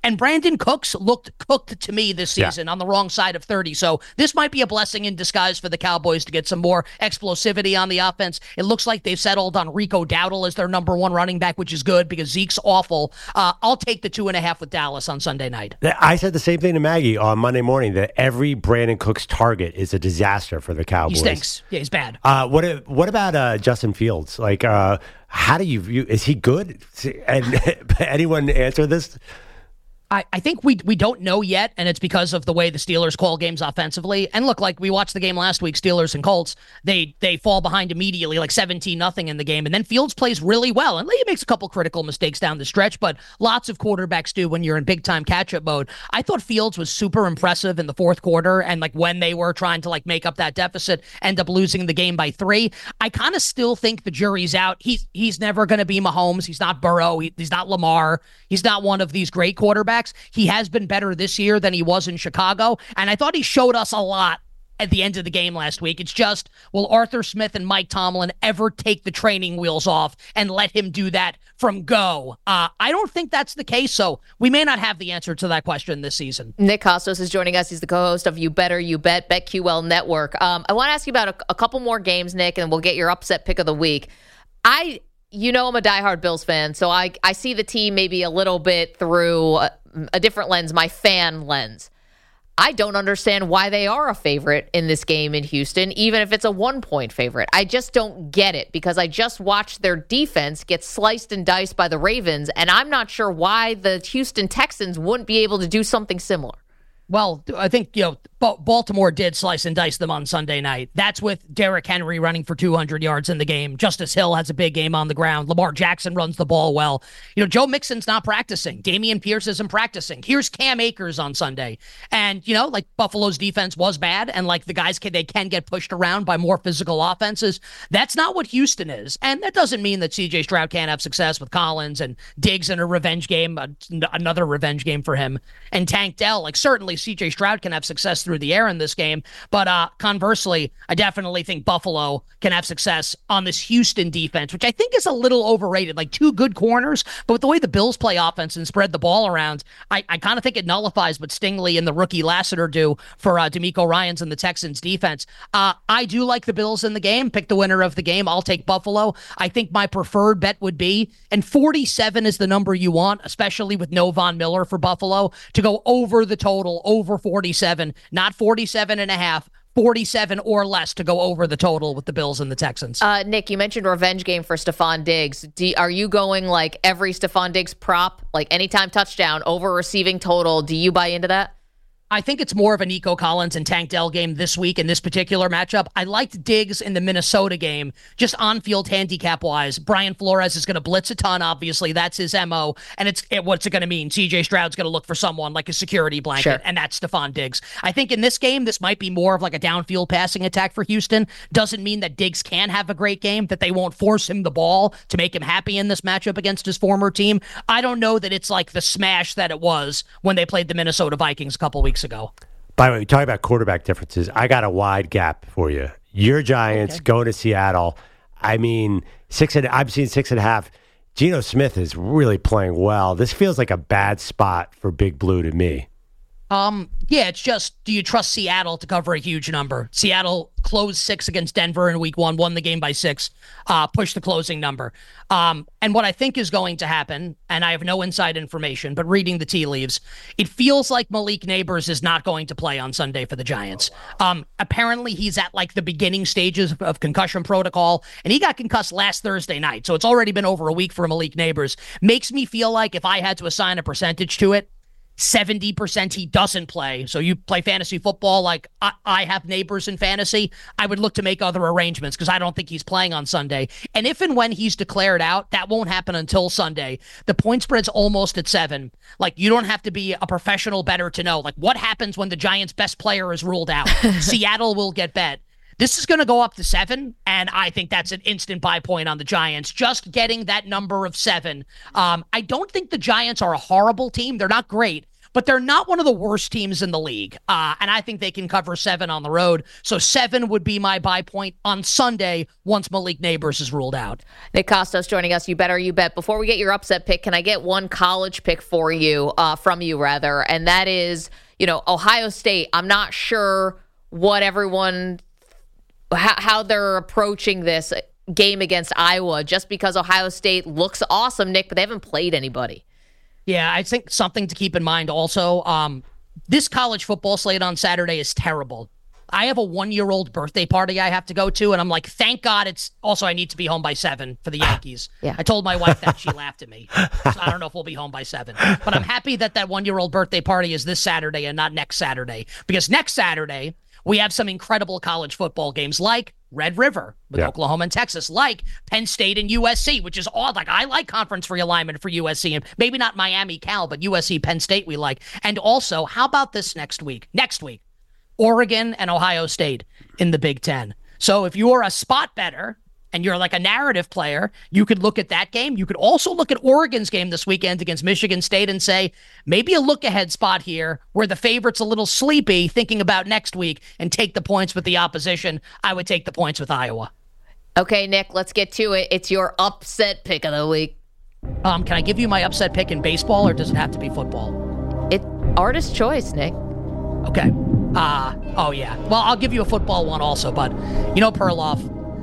And Brandon Cooks looked cooked to me this season Yeah. on the wrong side of thirty. So this might be a blessing in disguise for the Cowboys to get some more explosivity on the offense. It looks like they've settled on Rico Dowdle as their number one running back, which is good because Zeke's awful. Uh, I'll take the two and a half with Dallas on Sunday night. I said the same thing to Maggie on Monday morning that every Brandon Cooks target is a disaster for the Cowboys. He stinks. Yeah, he's bad. Uh, what what about uh, Justin Fields? Like, uh, how do you view? Is he good? And anyone answer this? I, I think we we don't know yet, and it's because of the way the Steelers call games offensively. And look, like we watched the game last week, Steelers and Colts, they they fall behind immediately, like seventeen nothing in the game, and then Fields plays really well. And he makes a couple critical mistakes down the stretch, but lots of quarterbacks do when you're in big-time catch-up mode. I thought Fields was super impressive in the fourth quarter, and like when they were trying to like make up that deficit, end up losing the game by three. I kind of still think the jury's out. He's, he's never going to be Mahomes. He's not Burrow. He, he's not Lamar. He's not one of these great quarterbacks. He has been better this year than he was in Chicago, and I thought he showed us a lot at the end of the game last week. It's just, will Arthur Smith and Mike Tomlin ever take the training wheels off and let him do that from go? Uh, I don't think that's the case, so we may not have the answer to that question this season. Nick Kostos is joining us. He's the co-host of You Better You Bet, BetQL Network. Um, I want to ask you about a, a couple more games, Nick, and we'll get your upset pick of the week. I... You know, I'm a diehard Bills fan, so I I see the team maybe a little bit through a, a different lens, my fan lens. I don't understand why they are a favorite in this game in Houston, even if it's a one-point favorite. I just don't get it because I just watched their defense get sliced and diced by the Ravens, and I'm not sure why the Houston Texans wouldn't be able to do something similar. Well, I think, you know, ba- Baltimore did slice and dice them on Sunday night. That's with Derrick Henry running for two hundred yards in the game. Justice Hill has a big game on the ground. Lamar Jackson runs the ball well. You know, Joe Mixon's not practicing. Dameon Pierce isn't practicing. Here's Cam Akers on Sunday. And, you know, like Buffalo's defense was bad, and like the guys, can they can get pushed around by more physical offenses. That's not what Houston is. And that doesn't mean that C J Stroud can't have success with Collins and Diggs in a revenge game, another revenge game for him, and Tank Dell. Like, certainly C J Stroud can have success through the air in this game, but uh, conversely, I definitely think Buffalo can have success on this Houston defense, which I think is a little overrated. Like, two good corners, but with the way the Bills play offense and spread the ball around, I, I kind of think it nullifies what Stingley and the rookie Lassiter do for uh, D'Amico Ryans and the Texans defense. Uh, I do like the Bills in the game. Pick the winner of the game. I'll take Buffalo. I think my preferred bet would be, and forty-seven is the number you want, especially with no Von Miller for Buffalo, to go over the total, over forty-seven, not forty-seven and a half, forty-seven or less to go over the total with the Bills and the Texans. Uh, Nick, you mentioned revenge game for Stephon Diggs. Do, are you going like every Stephon Diggs prop, like anytime touchdown, over receiving total? Do you buy into that? I think it's more of a Nico Collins and Tank Dell game this week in this particular matchup. I liked Diggs in the Minnesota game, just on-field handicap-wise. Brian Flores is going to blitz a ton, obviously. That's his M O. And it's it, what's it going to mean? C J Stroud's going to look for someone like a security blanket, sure. and that's Stephon Diggs. I think in this game, this might be more of like a downfield passing attack for Houston. Doesn't mean that Diggs can have a great game, that they won't force him the ball to make him happy in this matchup against his former team. I don't know that it's like the smash that it was when they played the Minnesota Vikings a couple weeks ago. By the way, we talk about quarterback differences. I got a wide gap for you. Your Giants okay. going to Seattle. I mean, six and I've seen six and a half. Geno Smith is really playing well. This feels like a bad spot for Big Blue to me. Um, yeah, it's just, do you trust Seattle to cover a huge number? Seattle closed six against Denver in week one, won the game by six, uh, pushed the closing number. Um, and what I think is going to happen, and I have no inside information, but reading the tea leaves, it feels like Malik Neighbors is not going to play on Sunday for the Giants. Um, apparently he's at like the beginning stages of, of concussion protocol, and he got concussed last Thursday night. So it's already been over a week for Malik Neighbors. Makes me feel like if I had to assign a percentage to it, seventy percent he doesn't play. So you play fantasy football like I, I have Neighbors in fantasy, I would look to make other arrangements because I don't think he's playing on Sunday. And if and when he's declared out, that won't happen until Sunday. The point spread's almost at seven. Like, you don't have to be a professional bettor to know, like, what happens when the Giants' best player is ruled out? Seattle will get bet. This is going to go up to seven, and I think that's an instant buy point on the Giants, just getting that number of seven. Um, I don't think the Giants are a horrible team. They're not great, but they're not one of the worst teams in the league. Uh, and I think they can cover seven on the road. So seven would be my buy point on Sunday once Malik Neighbors is ruled out. Nick Kostos joining us. You bet or you bet. Before we get your upset pick, can I get one college pick for you, uh, from you rather? And that is, you know, Ohio State. I'm not sure what everyone, how, how they're approaching this game against Iowa, just because Ohio State looks awesome, Nick, but they haven't played anybody. Yeah, I think something to keep in mind also, um, this college football slate on Saturday is terrible. I have a one-year-old birthday party I have to go to, and I'm like, thank God it's also I need to be home by seven for the Yankees. Yeah. I told my wife that. She laughed at me. So I don't know if we'll be home by seven. But I'm happy that that one-year-old birthday party is this Saturday and not next Saturday, because next Saturday we have some incredible college football games like Red River with yeah. Oklahoma and Texas, like Penn State and U S C, which is odd. Like, I like conference realignment for U S C, and maybe not Miami, Cal, but U S C, Penn State we like. And also, how about this next week? Next week, Oregon and Ohio State in the Big Ten. So if you're a spot better and you're like a narrative player, you could look at that game. You could also look at Oregon's game this weekend against Michigan State and say, maybe a look-ahead spot here where the favorite's a little sleepy, thinking about next week, and take the points with the opposition. I would take the points with Iowa. Okay, Nick, let's get to it. It's your upset pick of the week. Um, can I give you my upset pick in baseball, or does it have to be football? It artist choice, Nick. Okay. Uh, oh, yeah. Well, I'll give you a football one also, but, you know, Perloff,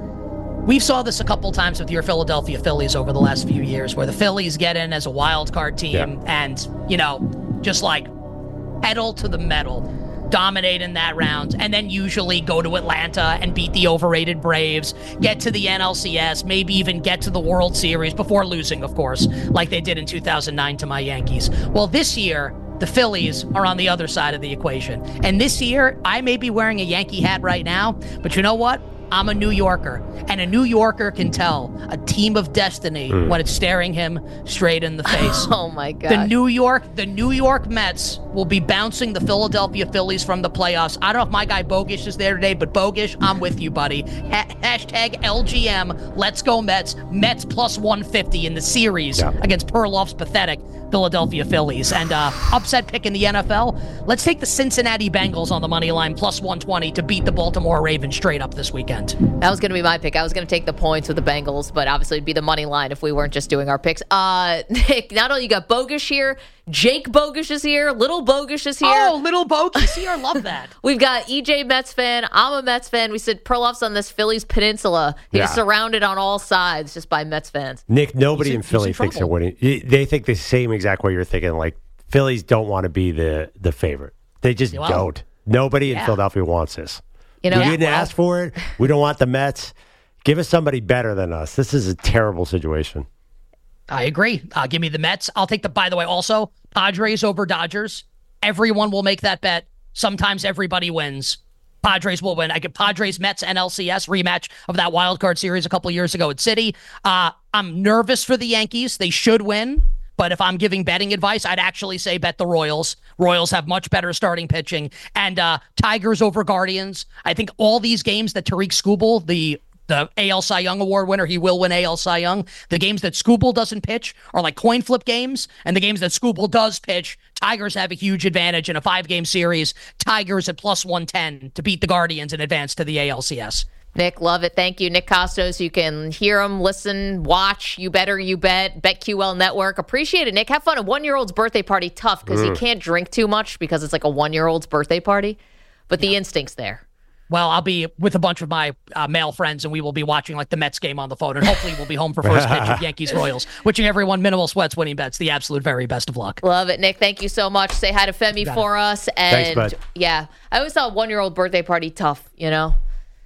we saw this a couple times with your Philadelphia Phillies over the last few years, where the Phillies get in as a wild card team yeah. and, you know, just like pedal to the metal, dominate in that round, and then usually go to Atlanta and beat the overrated Braves, get to the N L C S, maybe even get to the World Series before losing, of course, like they did in two thousand nine to my Yankees. Well, this year, the Phillies are on the other side of the equation. And this year, I may be wearing a Yankee hat right now, but you know what? I'm a New Yorker, and a New Yorker can tell a team of destiny mm. when it's staring him straight in the face. Oh my God! The New York, the New York Mets will be bouncing the Philadelphia Phillies from the playoffs. I don't know if my guy Bogish is there today, but Bogish, I'm with you, buddy. Ha- hashtag L G M. Let's go Mets. Mets plus one fifty in the series yeah. against Perloff's pathetic Philadelphia Phillies. And uh, upset pick in the N F L. Let's take the Cincinnati Bengals on the money line plus one twenty to beat the Baltimore Ravens straight up this weekend. That was going to be my pick. I was going to take the points with the Bengals, but obviously it'd be the money line if we weren't just doing our picks. Uh, Nick, not only you got Bogish here, Jake Bogish is here, Little Bogish is here. Oh, Little Bogish here. Love that. We've got E J Mets fan. I'm a Mets fan. We said Perloff's on this Phillies peninsula. He's yeah. surrounded on all sides just by Mets fans. Nick, nobody in, in Philly in thinks they're winning. They think the same exact way you're thinking. Like, Phillies don't want to be the, the favorite. They just well, don't. Nobody in yeah. Philadelphia wants this. You know, we didn't well, ask for it. We don't want the Mets. Give us somebody better than us. This is a terrible situation. I agree. Uh, give me the Mets. I'll take the, by the way, also, Padres over Dodgers. Everyone will make that bet. Sometimes everybody wins. Padres will win. I get Padres, Mets, N L C S rematch of that wild card series a couple years ago at City. Uh, I'm nervous for the Yankees. They should win. But if I'm giving betting advice, I'd actually say bet the Royals. Royals have much better starting pitching. And uh, Tigers over Guardians. I think all these games that Tariq Skubal, the the A L Cy Young Award winner, he will win A L Cy Young. The games that Skubal doesn't pitch are like coin flip games. And the games that Skubal does pitch, Tigers have a huge advantage in a five-game series. Tigers at plus one ten to beat the Guardians and advance to the A L C S. Nick, love it. Thank you. Nick Kostos. You can hear him, listen, watch, You Better You Bet, BetQL Network. Appreciate it, Nick. Have fun. A one-year-old's birthday party, tough, because mm. you can't drink too much because it's like a one-year-old's birthday party. But yeah. the instinct's there. Well, I'll be with a bunch of my uh, male friends, and we will be watching like the Mets game on the phone, and hopefully we'll be home for first pitch of Yankees-Royals. Wishing everyone minimal sweats, winning bets. The absolute very best of luck. Love it, Nick. Thank you so much. Say hi to Femi for it. us. And Thanks, bud. Yeah, I always thought one-year-old birthday party tough, you know?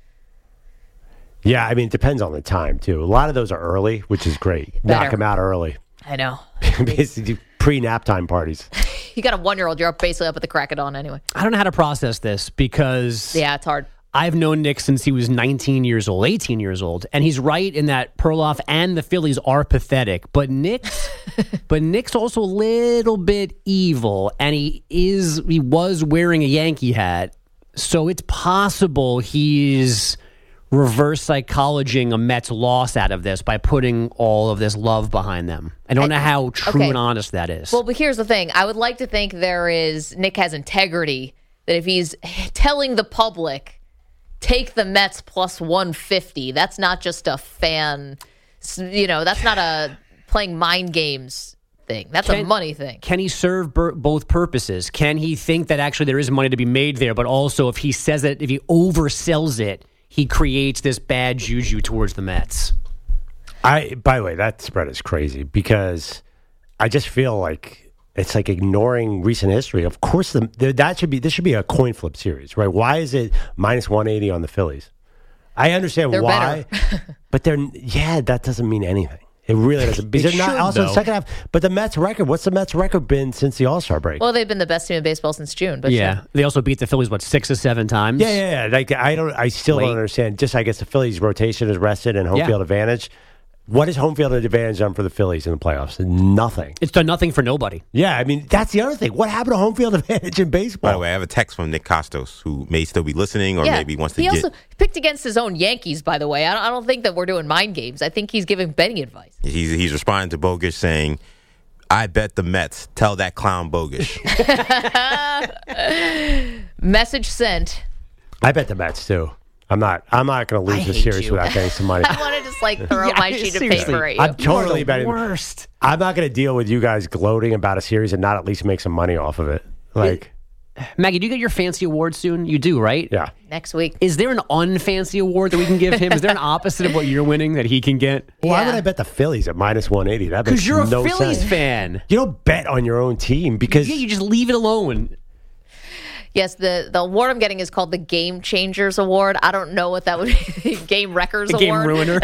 Yeah, I mean, it depends on the time, too. A lot of those are early, which is great. Better. Knock them out early. I know. Basically, pre-nap time parties. You got a one-year-old, you're up basically up at the crack of dawn anyway. I don't know how to process this because... Yeah, it's hard. I've known Nick since he was nineteen years old, eighteen years old, and he's right in that Perloff and the Phillies are pathetic. But Nick's, but Nick's also a little bit evil, and he is he was wearing a Yankee hat, so it's possible he's reverse psychologing a Mets loss out of this by putting all of this love behind them. I don't know how true okay. and honest that is. Well, but here's the thing. I would like to think there is, Nick has integrity, that if he's telling the public, take the Mets plus one fifty, that's not just a fan, you know, that's not a playing mind games thing. That's can, a money thing. Can he serve ber- both purposes? Can he think that actually there is money to be made there, but also if he says it, if he oversells it, he creates this bad juju towards the Mets? I. By the way, that spread is crazy because I just feel like it's like ignoring recent history. Of course, the, the, that should be this should be a coin flip series, right? Why is it minus one eighty on the Phillies? I understand they're why, but they're yeah, that doesn't mean anything. It really doesn't. Because they're not should, also though. the second half. But the Mets record, what's the Mets record been since the All-Star break? Well, they've been the best team in baseball since June. But yeah. sure. They also beat the Phillies, what, six or seven times? Yeah, yeah, yeah. Like, I don't, I still Late. don't understand. Just, I guess the Phillies' rotation is rested and home Yeah. field advantage. What is home field advantage done for the Phillies in the playoffs? Nothing. It's done nothing for nobody. Yeah, I mean, that's the other thing. What happened to home field advantage in baseball? By the way, I have a text from Nick Costos, who may still be listening or yeah. maybe wants to he get... He also picked against his own Yankees, by the way. I don't, I don't think that we're doing mind games. I think he's giving betting advice. He's, he's responding to Bogish saying, I bet the Mets. Tell that clown Bogish. Message sent. I bet the Mets, too. I'm not. I'm not going to lose I the hate series you. without getting some money. I want to just like throw Yeah, my sheet seriously. of paper at you. I'm totally betting. Worst. I'm not going to deal with you guys gloating about a series and not at least make some money off of it. Like, Maggie, do you get your fancy award soon? You do, right? yeah. Next week. Is there an unfancy award that we can give him? Is there an opposite of what you're winning that he can get? Why Yeah. would I bet the Phillies at minus one eighty? That makes Because you're a no Phillies sense. fan. You don't bet on your own team because Yeah, you just leave it alone. Yes, the, the award I'm getting is called the Game Changers Award. I don't know what that would be. Game Wreckers The game Award. ruiner.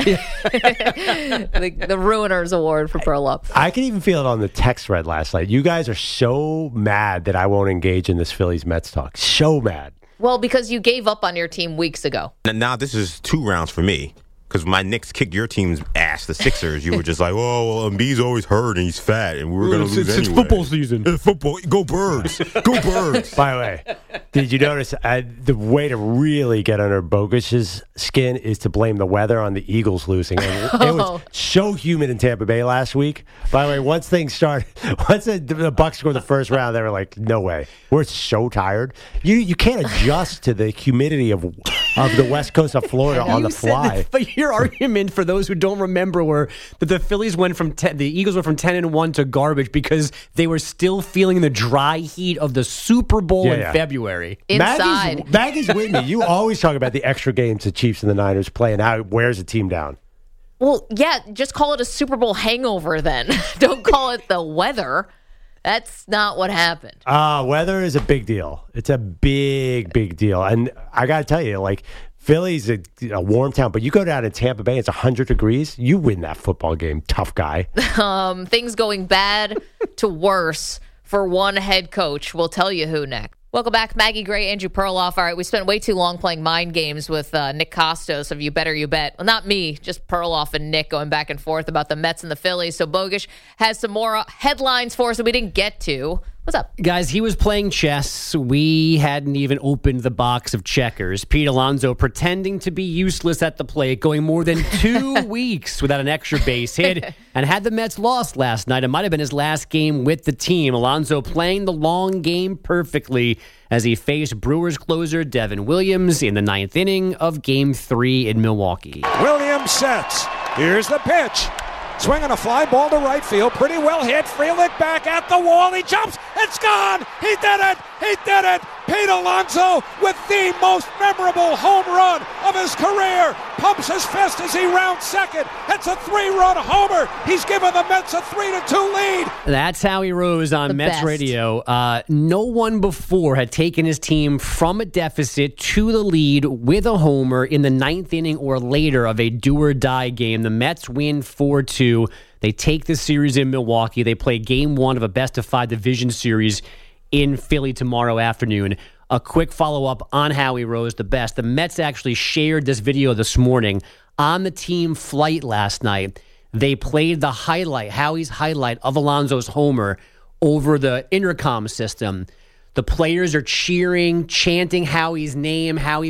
the, the Ruiners Award for Perloff. I can even feel it on the text thread last night. You guys are so mad that I won't engage in this Phillies Mets talk. So mad. Well, because you gave up on your team weeks ago. Now, now this is two rounds for me. Because my Knicks kicked your team's ass, the Sixers. You were just like, oh, well, Embiid's always hurt and he's fat, and we were going to lose it's, anyway. It's football season. It's football. Go Birds. Go Birds. By the way, did you notice uh, the way to really get under Bogish's skin is to blame the weather on the Eagles losing? And it, it was so humid in Tampa Bay last week. By the way, once things started, once the, the Bucs scored the first round, they were like, no way. We're so tired. You you can't adjust to the humidity of of the west coast of Florida on You the said fly. that- but your argument for those who don't remember were that the Phillies went from ten, the Eagles went from ten and one to garbage because they were still feeling the dry heat of the Super Bowl Yeah, in yeah. February. Inside. Maggie's, Maggie's with me. You always talk about the extra games the Chiefs and the Niners play and how it wears a team down. Well, yeah, just call it a Super Bowl hangover then. Don't call it the weather. That's not what happened. Uh, weather is a big deal. It's a big, big deal. And I got to tell you, like, Philly's a, a warm town, but you go down to Tampa Bay, it's one hundred degrees. You win that football game. Tough guy. Um, things going bad to worse for one head coach. We'll tell you who next. Welcome back, Maggie Gray, Andrew Perloff. All right, we spent way too long playing mind games with uh, Nick Costos of You Better You Bet. Well, not me, just Perloff and Nick going back and forth about the Mets and the Phillies. So Bogish has some more uh, headlines for us that we didn't get to. What's up? Guys, he was playing chess. We hadn't even opened the box of checkers. Pete Alonso pretending to be useless at the plate, going more than two weeks without an extra base hit. And had the Mets lost last night, it might have been his last game with the team. Alonso playing the long game perfectly as he faced Brewers closer Devin Williams in the ninth inning of Game three in Milwaukee. Williams sets. Here's the pitch. Swinging a fly ball to right field. Pretty well hit. Frelick back at the wall. He jumps. It's gone. He did it. He did it. Pete Alonso with the most memorable home run of his career. Pumps his fist as he rounds second. It's a three-run homer. He's given the Mets a three to two lead. That's how he rose on The Mets best. radio. Uh, no one before had taken his team from a deficit to the lead with a homer in the ninth inning or later of a do-or-die game. The Mets win four two. They take the series in Milwaukee. They play game one of a best-of-five division series in Philly tomorrow afternoon. A quick follow-up on how he rose the best. The Mets actually shared this video this morning on the team flight last night. They played the highlight, Howie's highlight of Alonso's homer over the intercom system. The players are cheering, chanting Howie's name. Howie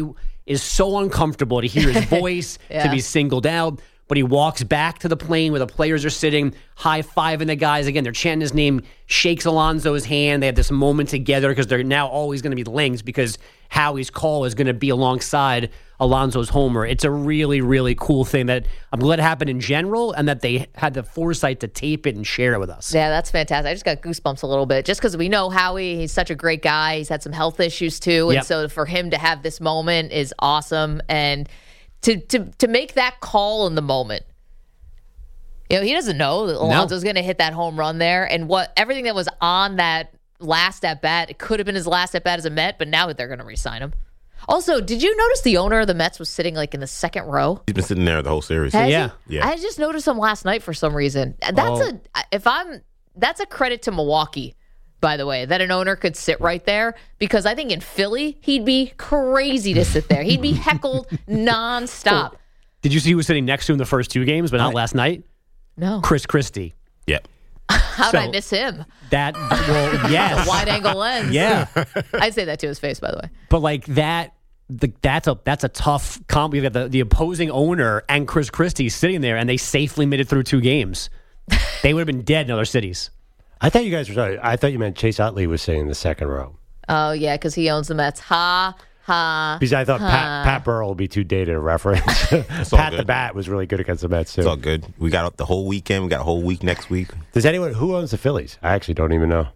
is so uncomfortable to hear his voice, Yeah. to be singled out. But he walks back to the plane where the players are sitting, high-fiving the guys. Again, they're chanting his name, shakes Alonso's hand. They have this moment together because they're now always going to be linked because Howie's call is going to be alongside Alonso's homer. It's a really, really cool thing that I'm glad it happened in general and that they had the foresight to tape it and share it with us. Yeah, that's fantastic. I just got goosebumps a little bit just because we know Howie. He's such a great guy. He's had some health issues too. And Yep. so for him to have this moment is awesome. And to to to make that call in the moment, you know, he doesn't know that Alonso's going to hit that home run there. And what everything that was on that last at bat, it could have been his last at bat as a Met, but now they're going to re-sign him. Also, did you notice the owner of the Mets was sitting like in the second row? He's been sitting there the whole series. Has he? yeah. Yeah. I just noticed him last night for some reason. That's Oh. a if I'm that's a credit to Milwaukee, by the way, that an owner could sit right there because I think in Philly he'd be crazy to sit there. He'd be heckled nonstop. Did you see who was sitting next to him the first two games, but not last night? No. Chris Christie. Yep. How did I So- miss him? That, well, yes. A wide angle lens. Yeah. I'd say that to his face, by the way. But like that, the, that's a that's a tough comp. You've got the, the opposing owner and Chris Christie sitting there, and they safely made it through two games. They would have been dead in other cities. I thought you guys were sorry. I thought you meant Chase Utley was sitting in the second row. Oh yeah, because he owns the Mets. Ha ha. Because I thought ha. Pat, Pat Burrell would be too dated a reference. all Pat the good. Bat was really good against the Mets, too. It's all good. We got the whole weekend. We got a whole week next week. Does anyone, who owns the Phillies? I actually don't even know.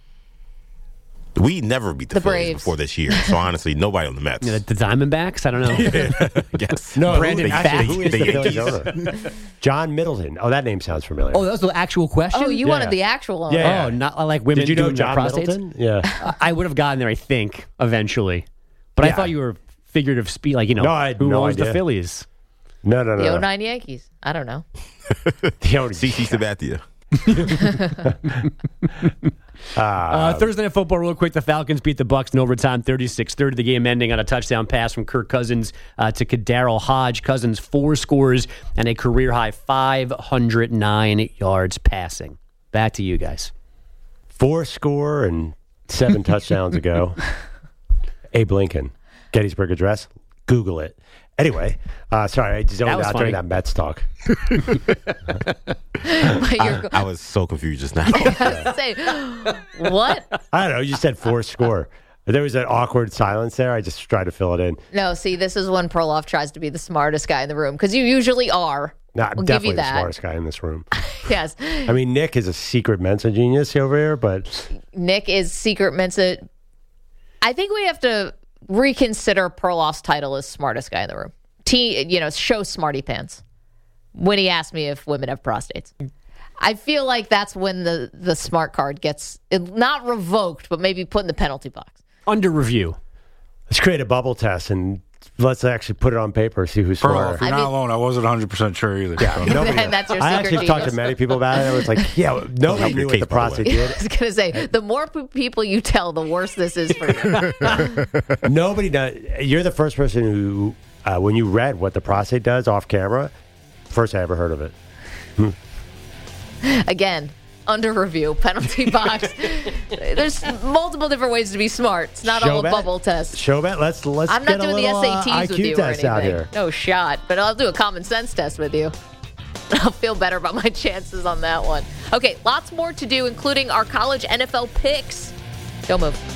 We never beat the, The Phillies Braves. before this year. So honestly, nobody on the Mets. You know, the Diamondbacks? I don't know. Yes. No, Brandon who, actually, Pfaadt. who is the, The Phillies Yankees. owner? John Middleton. Oh, that name sounds familiar. Oh, that was the actual question? Oh, you Yeah. wanted the actual owner. Yeah. Oh, not like women Did you know doing their John prostates? Middleton? Yeah. I would have gotten there, I think, eventually. But I Yeah. thought you were figurative speech, like, you know, No, I had who no owns the idea. Phillies? No, no, no. The no. oh nine Yankees. I don't know. The oh- C C Sabathia. Uh, Thursday Night Football, real quick. The Falcons beat the Bucs in overtime, thirty-six thirty. The game ending on a touchdown pass from Kirk Cousins uh, to Kadarrell Hodge. Cousins four scores and a career-high five hundred nine yards passing. Back to you guys. Four score and seven touchdowns ago. Abe Lincoln, Gettysburg Address. Google it. Anyway, uh, sorry, I zoned That was out during funny. that Mets talk. But you're I, I was so confused just now. go- say what? I don't know. You said four score. There was an awkward silence there. I just tried to fill it in. No, see, this is when Perloff tries to be the smartest guy in the room because you usually are. No, I'm We'll give definitely you the that. smartest guy in this room. Yes, I mean, Nick is a secret Mensa genius over here, but Nick is secret Mensa. I think we have to reconsider Perloff's title as smartest guy in the room. T, you know, show smarty pants. When he asked me if women have prostates, I feel like that's when the the smart card gets not revoked, but maybe put in the penalty box. Under review. let's create a bubble test and let's actually put it on paper, see who's Pearl, smarter. if you're I not mean- alone, I wasn't one hundred percent sure either. Yeah, So. nobody. And that's your I secret actually talked to genius. many people about it. I was like, yeah, nobody Help knew your what the case, by the prostate way. did. I was going to say, the more p- people you tell, the worse this is for you. Nobody does. You're the first person who, uh, when you read what the prostate does off camera, first I ever heard of it. Hmm. Again, under review, penalty box. There's multiple different ways to be smart. It's not all a Showbet? bubble test. Showbet, let's let's I'm get not doing a little, the S A Ts uh, with I you Q or test anything. out here. No shot, but I'll do a common sense test with you. I'll feel better about my chances on that one. Okay, lots more to do, including our college N F L picks. Don't move.